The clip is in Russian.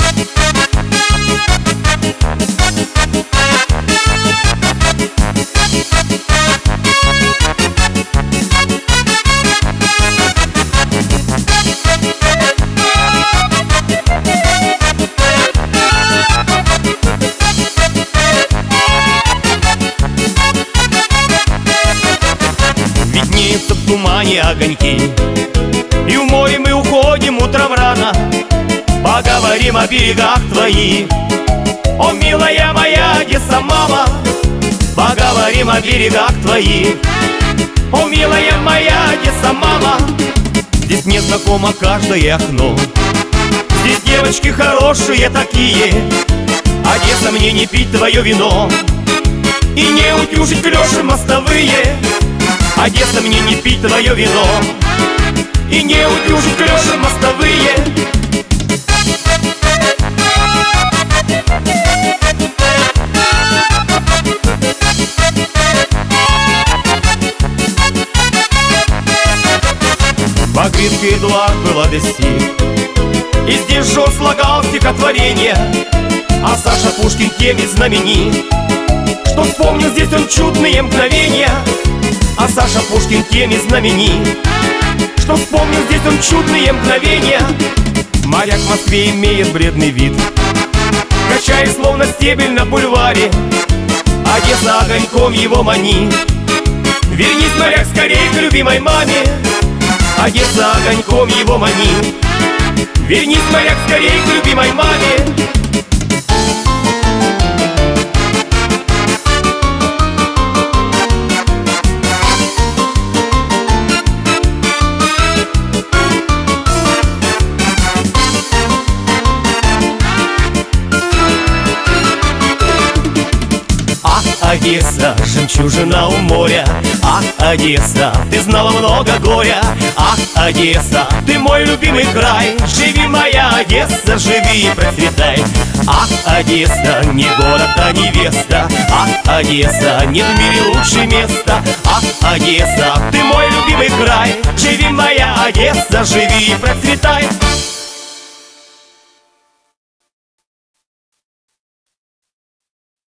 Виднеются в тумане огоньки, и в море мы уходим утром рано. Поговорим о берегах твоих, о, милая моя Одесса, мама. Поговорим о берегах твоих, о, милая моя Одесса, мама. Здесь мне знакомо каждое окно, здесь девочки хорошие такие. Одесса, мне не пить твое вино и не утюжить клёши мостовые. Одесса, мне не пить твое вино и не утюжить клёши мостовые. Багрицкий Эдуард был одессит, и здесь же он слагал стихотворение. А Саша Пушкин тем и знаменит, что вспомнил здесь он чудные мгновения. А Саша Пушкин тем и знаменит, что вспомнил здесь он чудные мгновения. Моряк в Москве имеет бледный вид, качаясь словно стебель на бульваре. Одесса огоньком его манит. Вернись, моряк, скорей к любимой маме. Одесса огоньком его манит. Вернись, моряк, скорей к любимой маме. Одесса, жемчужина у моря. Ах, Одесса, ты знала много горя. Ах, Одесса, ты мой любимый край. Живи, моя Одесса, живи и процветай. Ах, Одесса, не город, а невеста. Ах, Одесса, нет в мире лучше места. Ах, Одесса, ты мой любимый край. Живи, моя Одесса, живи и процветай.